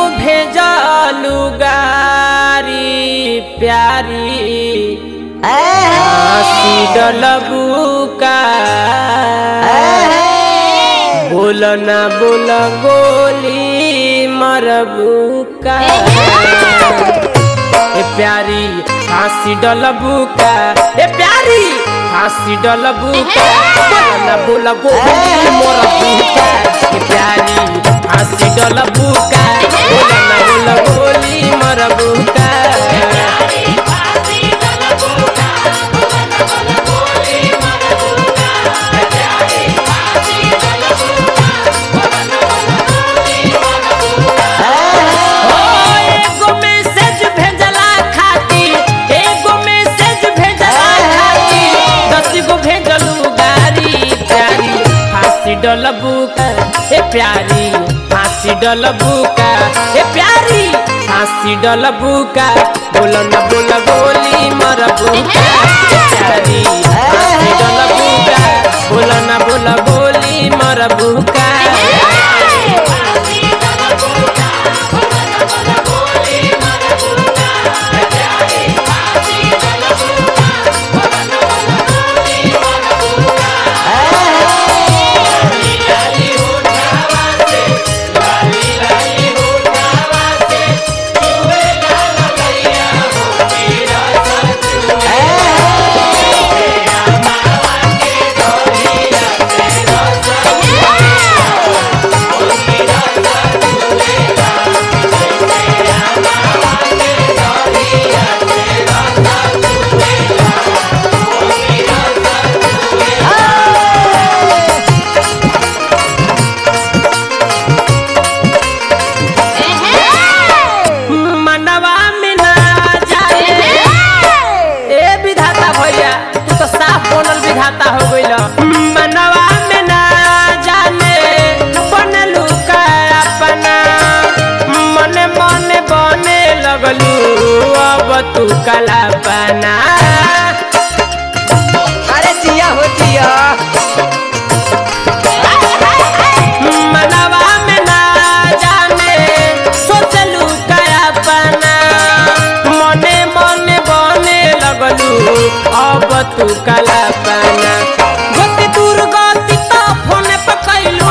भेजलू गारी प्यारी हंसी डलबू का बोल ना बोल गोली मरबू का ए प्यारी फांसी डलबू का ए प्यारी फांसी डलबू का बोल ना बोल गोली मरबू का ए प्यारी फांसी डलबू का बोल ना बोल गोली मरबू का डलबू का ए प्यारी फांसी डलबू का ए प्यारी फांसी डलबू का बोल ना बोल गोली मरबू का ए प्यारी फांसी डलबू का बोल ना बोल गोली मरबू का हो गइल मनवा में ना जाने बनलू का अपना मने मने बने लगलू अब तू कलापना अरे जिया हो जिया मनवा में ना जाने सोचलू का अपना मने मने बने लगलू अब तू कलापना गति दूर गति तो फोन पकैलू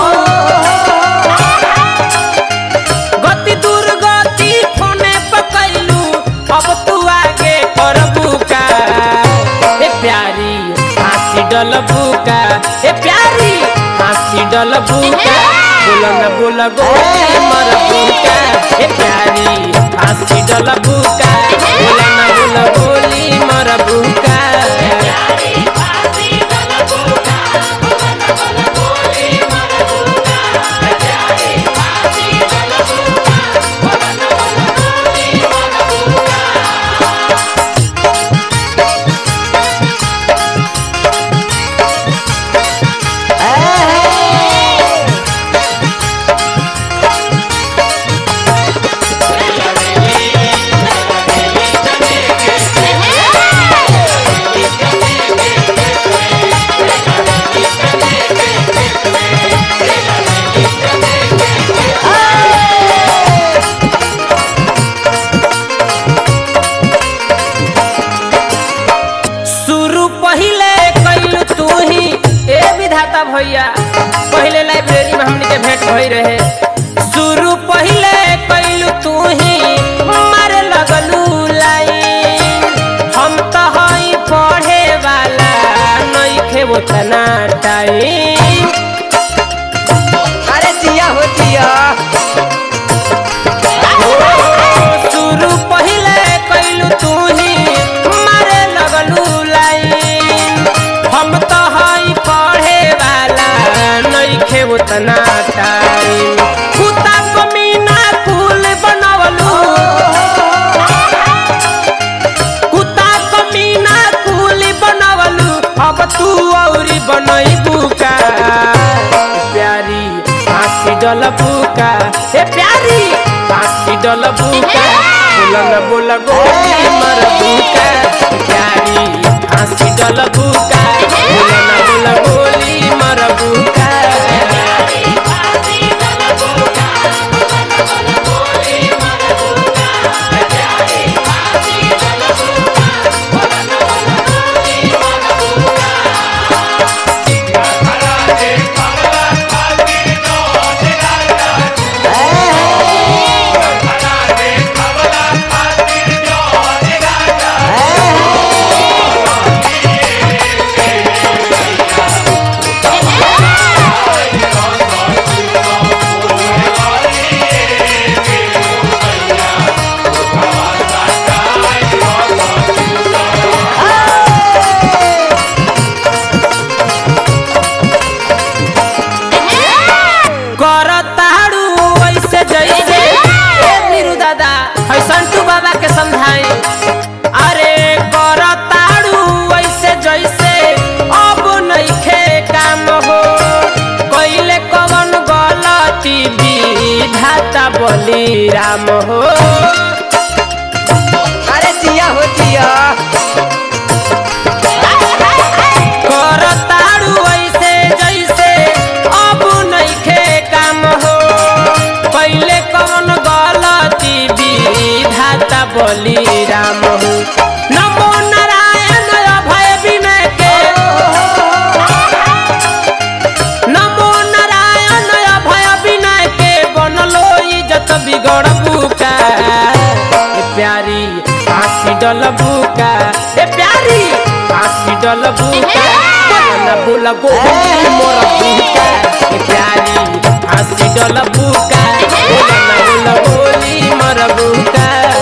गति दूर गति फोन पकैलू अब तू आगे करबू का ए प्यारी फांसी डलबू का ए प्यारी फांसी डलबू का बोल ना बोल गोली मरबू का ए प्यारी फांसी डलबू का बोल ना बोल गोली मरबू का भैया पहले लाइब्रेरी में हमनी के भेंट भई रहे शुरू पहले कैलू तू ही मारे लगलू लाइन हम तो हई पढ़े वाला नइखे ओतना टाइम अरे जिया हो जिया शुरू पहले कैलू तू ही मारे लगलू लाइन हम तो हई पढ़े वाला नइखे ओतना टाइम कुत्ता कमीना कुल बनवलू कुत्ता कमीना कुल बनवलू अब तू औरी बनैबू का प्यारी फांसी डलबू का ए प्यारी फांसी डलबू का बोल न बोल गोली मरबू का प्यारी फांसी डलबू का बोल न बोल गोली मरबू का बोली राम हो। अरे जिया हो जिया करताड़ू ऐसे जैसे अब नइखे काम हो। पहले कौन गलती विधाता बोली राम हो। नमो नारायण अभय विनय के, नमो नारायण अभय विनय के बनलो इज्जत बिगड़ बुका। प्यारी फांसी डल बुका, प्यारी फांसी डल बुका। बोला गोली मोर बुका, प्यारी फांसी डल बुका। बोला गोली मोर बुका।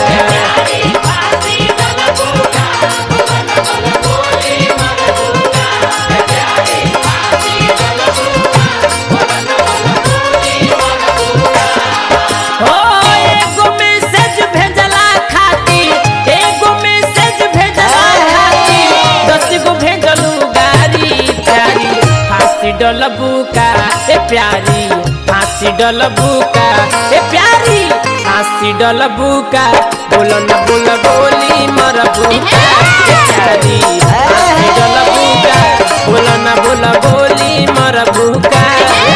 डल बुका प्यारी फांसी डल बुका, प्यारी फांसी डल बुका। बोलो न बोल गोली मर बुका, प्यारी फांसी डल बुका। बोलो न बोल गोली मर बुका।